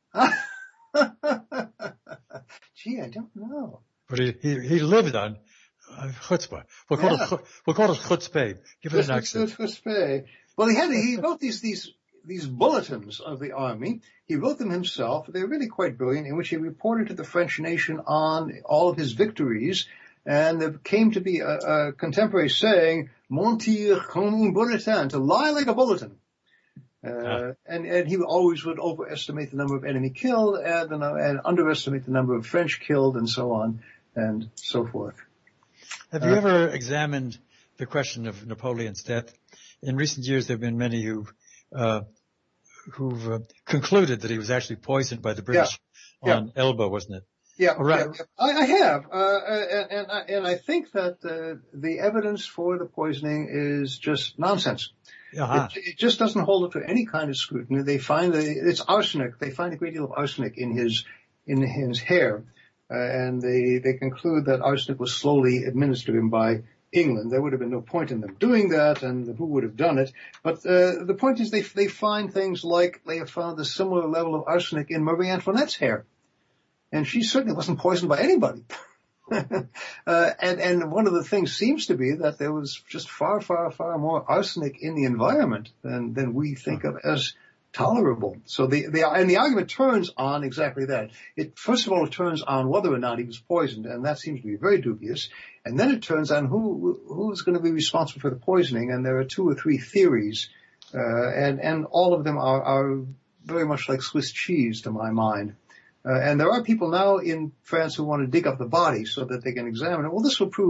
Gee, I don't know. But he, he, he lived on uh, chutzpah. We'll call, Yeah. it, chu- we'll call it chutzpah. Give it an accent. Well, he had, he wrote these, these, these bulletins of the army. He wrote them himself. They're really quite brilliant, in which he reported to the French nation on all of his victories. And there came to be a, a contemporary saying, mentir comme un bulletin, to lie like a bulletin. Uh, Ah. and, and he always would overestimate the number of enemy killed and, and underestimate the number of French killed and so on and so forth. Have you Uh, ever examined the question of Napoleon's death? In recent years, there have been many who, uh, who've uh, concluded that he was actually poisoned by the British Yeah. on Elba, wasn't it? Yeah, All right. yeah, I, I have, uh, and, and, I, and I think that uh, the evidence for the poisoning is just nonsense. Uh-huh. It, it just doesn't hold up to any kind of scrutiny. They find that it's arsenic. They find a great deal of arsenic in his in his hair, uh, and they they conclude that arsenic was slowly administered him by England. There would have been no point in them doing that, and who would have done it? But uh, the point is, they they find things like they have found a similar level of arsenic in Marie Antoinette's hair. And she certainly wasn't poisoned by anybody. uh, and, and one of the things seems to be that there was just far, far, far more arsenic in the environment than, than we think of as tolerable. So the, the, and the argument turns on exactly that. It, first of all, it turns on whether or not he was poisoned, and that seems to be very dubious. And then it turns on who, who's going to be responsible for the poisoning, and there are two or three theories, uh, and, and all of them are, are very much like Swiss cheese to my mind. Uh, and there are people now in France who want to dig up the body so that they can examine it. Well, this will prove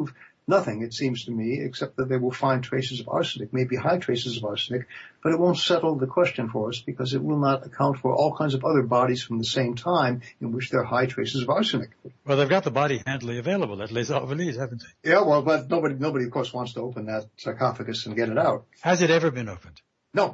nothing, it seems to me, except that they will find traces of arsenic, maybe high traces of arsenic, but it won't settle the question for us because it will not account for all kinds of other bodies from the same time in which there are high traces of arsenic. Well, they've got the body handily available at Les Invalides, haven't they? Yeah, well, but nobody, nobody, of course, wants to open that sarcophagus and get it out. Has it ever been opened? No.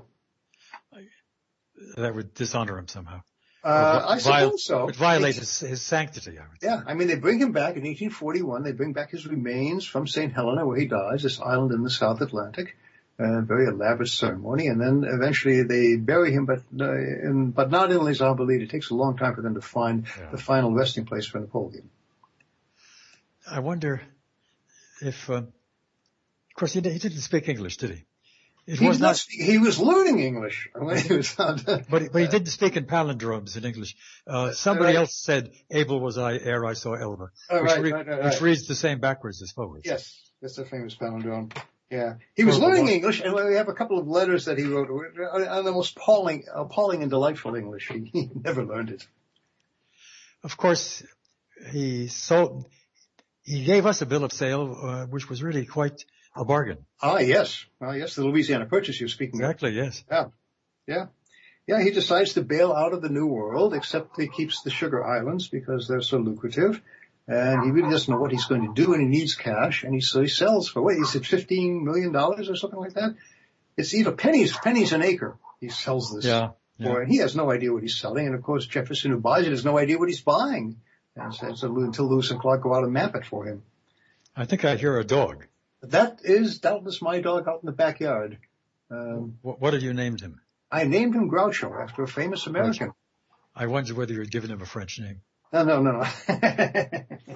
That would dishonor him somehow. Uh, I suppose so. It would violate his, his sanctity, I would say. Yeah, I mean, they bring him back in eighteen forty-one. They bring back his remains from Saint Helena, where he dies, this island in the South Atlantic. A very elaborate ceremony, and then eventually they bury him, but uh, in, but not in Les Invalides. It takes a long time for them to find yeah. the final resting place for Napoleon. I wonder if, uh, of course, he, he didn't speak English, did he? It he was not. He was learning English when he was on. but he, but he didn't speak in palindromes in English. Uh, somebody right. else said, "Able was I ere I saw Elba," oh, which, right, re- right, right, which right. reads the same backwards as forwards. Yes, that's a famous palindrome. Yeah, he was learning English, and we have a couple of letters that he wrote on the most appalling, appalling and delightful English. He, he never learned it. Of course, he sold. He gave us a bill of sale, uh, which was really quite a bargain. Ah, yes. Ah, yes, the Louisiana Purchase you're speaking exactly, of. Exactly, Yeah. yes. Yeah. Yeah, he decides to bail out of the New World, except he keeps the Sugar Islands because they're so lucrative. And he really doesn't know what he's going to do, and he needs cash. And he, so he sells for, what, he said fifteen million dollars or something like that? It's even pennies, pennies an acre. He sells this yeah, yeah. for, and he has no idea what he's selling. And of course, Jefferson, who buys it, has no idea what he's buying. And so, so until Lewis and Clark go out and map it for him. I think I hear a dog. That is doubtless my dog out in the backyard. Um, what, what have you named him? I named him Groucho after a famous American. I wondered whether you had given him a French name. No, no, no, no.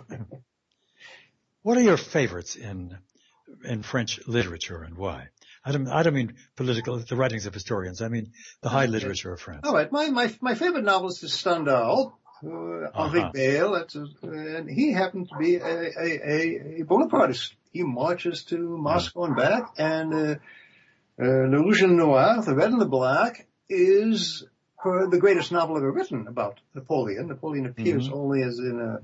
What are your favorites in in French literature and why? I don't, I don't mean political, the writings of historians. I mean the high literature of France. All right. My, my, my favorite novelist is Stendhal, uh, Henri uh-huh. Beyle. That's a, and he happened to be a, a, a Bonapartist. He marches to Moscow and back, and, uh, uh, Le Rouge et Noir, The Red and the Black, is her, the greatest novel ever written about Napoleon. Napoleon appears mm-hmm. only as in a,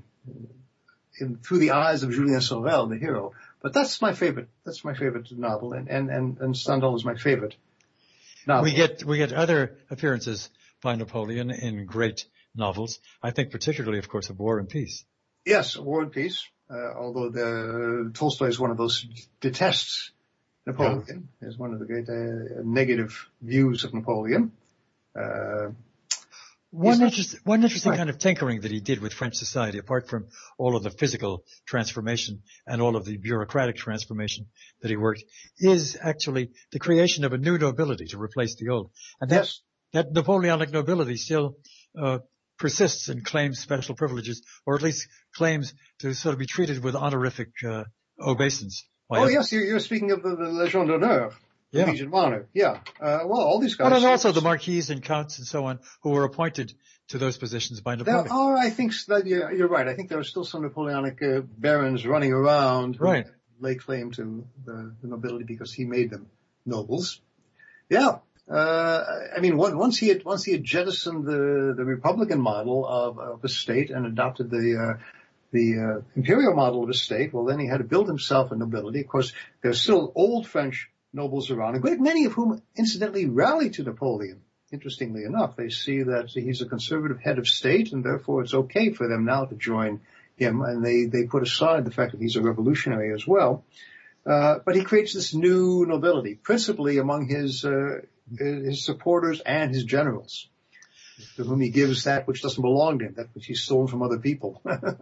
in, through the eyes of Julien Sorel, the hero. But that's my favorite, that's my favorite novel, and, and, and, and Stendhal is my favorite novel. We get, we get other appearances by Napoleon in great novels. I think particularly, of course, of War and Peace. Yes, War and Peace. Uh, although the, Tolstoy is one of those detests Napoleon, yeah. is one of the great uh, negative views of Napoleon. Uh, one, interest, one interesting right. kind of tinkering that he did with French society, apart from all of the physical transformation and all of the bureaucratic transformation that he worked, is actually the creation of a new nobility to replace the old. And that, yes. that Napoleonic nobility still uh, persists and claims special privileges, or at least claims to sort of be treated with honorific uh, obeisance. Oh, others. Yes, you're, you're speaking of the, the Legion d'honneur, the yeah. Legion of Honor. Yeah. Uh, well, all these guys. But and also the marquises and counts and so on who were appointed to those positions by Napoleon. There are, I think, that you're, you're right. I think there are still some Napoleonic uh, barons running around who right. lay claim to the, the nobility because he made them nobles. Yeah. Uh, I mean, once he had, once he had jettisoned the, the Republican model of, of a state and adopted the, uh, the, uh, imperial model of a state, well, then he had to build himself a nobility. Of course, there's still old French nobles around, a great many of whom incidentally rally to Napoleon. Interestingly enough, they see that he's a conservative head of state and therefore it's okay for them now to join him. And they, they put aside the fact that he's a revolutionary as well. Uh, but he creates this new nobility, principally among his, uh, his supporters and his generals, to whom he gives that which doesn't belong to him, that which he's stolen from other people.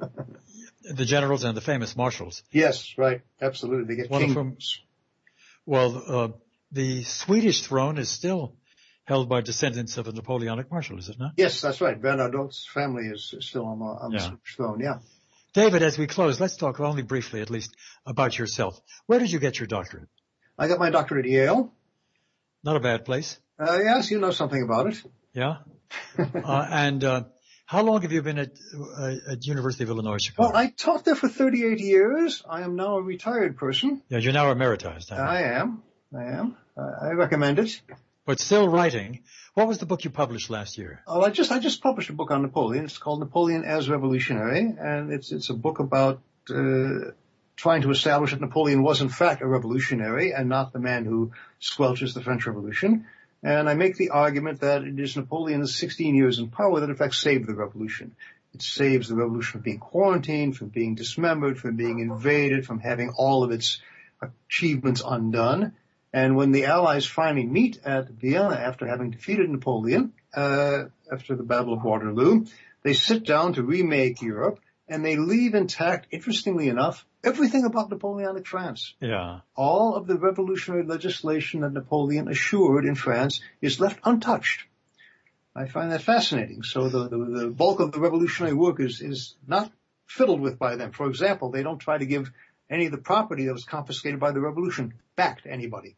The generals and the famous marshals. Yes, right. Absolutely. They get One kingdoms. Well, uh, the Swedish throne is still held by descendants of a Napoleonic marshal, is it not? Yes, that's right. Bernadotte's family is still on the, on yeah. the Swedish throne, yeah. David, as we close, let's talk only briefly, at least, about yourself. Where did you get your doctorate? I got my doctorate at Yale. Not a bad place. Uh, yes, you know something about it. Yeah. uh, and uh, how long have you been at, uh, at University of Illinois Chicago? Well, I taught there for thirty-eight years. I am now a retired person. Yeah, you're now emeritused. I am. I am. Uh, I recommend it. But still writing. What was the book you published last year? Oh, I just I just published a book on Napoleon. It's called Napoleon as Revolutionary, and it's it's a book about uh, trying to establish that Napoleon was in fact a revolutionary and not the man who squelches the French Revolution. And I make the argument that it is Napoleon's sixteen years in power that in fact saved the revolution. It saves the revolution from being quarantined, from being dismembered, from being invaded, from having all of its achievements undone. And when the Allies finally meet at Vienna after having defeated Napoleon, uh, after the Battle of Waterloo, they sit down to remake Europe, and they leave intact, interestingly enough, everything about Napoleonic France. Yeah. All of the revolutionary legislation that Napoleon assured in France is left untouched. I find that fascinating. So the, the, the bulk of the revolutionary work is, is not fiddled with by them. For example, they don't try to give any of the property that was confiscated by the revolution back to anybody.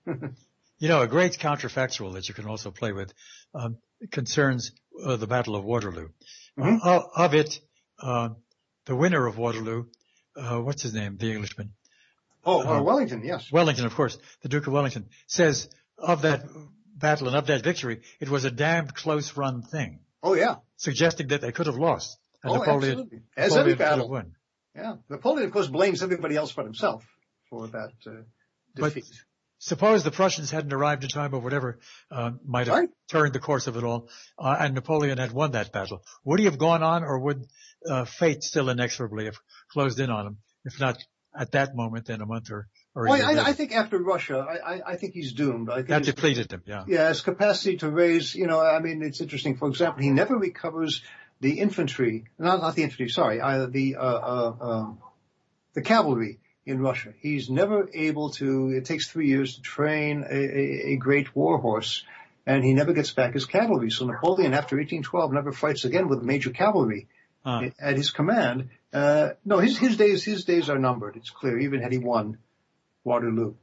You know, a great counterfactual that you can also play with um, concerns uh, the Battle of Waterloo. Mm-hmm. Uh, of it, uh, the winner of Waterloo, uh, what's his name, the Englishman? Oh, uh, uh, Wellington, yes. Wellington, of course, the Duke of Wellington, says of that battle and of that victory, it was a damned close run thing. Oh, yeah. Suggesting that they could have lost. And oh, Napoleon, absolutely. As Napoleon every could have battle. won. Yeah. Napoleon, of course, blames everybody else but himself for that uh, defeat. But suppose the Prussians hadn't arrived in time or whatever uh, might have Right. turned the course of it all, uh, and Napoleon had won that battle. Would he have gone on, or would uh, fate still inexorably have closed in on him? If not at that moment, then a month or, or a Well, year I, later. I think after Russia, I, I, I think he's doomed. I think That his- depleted him, yeah. Yeah, his capacity to raise, you know, I mean, it's interesting. For example, he never recovers the infantry, not, not the infantry, sorry, uh, the, uh, uh, um, the cavalry in Russia. He's never able to, it takes three years to train a, a, a great war horse, and he never gets back his cavalry. So Napoleon, after eighteen twelve, never fights again with major cavalry Uh, at his command. Uh, no, his, his days, his days are numbered. It's clear, even had he won Waterloo.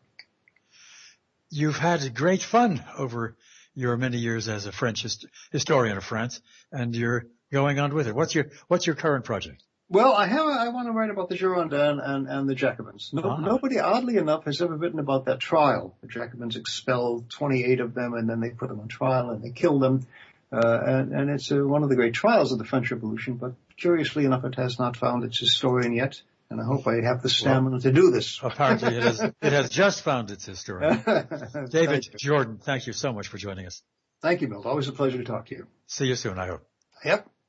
you've had great fun over your many years as a French hist- historian of France, and you're going on with it. What's your What's your current project? Well, I have. I want to write about the Girondins and, and the Jacobins. No, Ah. Nobody, oddly enough, has ever written about that trial. The Jacobins expelled twenty-eight of them, and then they put them on trial and they killed them. Uh, and, and it's uh, one of the great trials of the French Revolution. But curiously enough, it has not found its historian yet. And I hope I have the stamina well, to do this. Apparently, it has. It has just found its historian. David Thank Jordan, thank you so much for joining us. Thank you, Milt. Always a pleasure to talk to you. See you soon, I hope. Yep.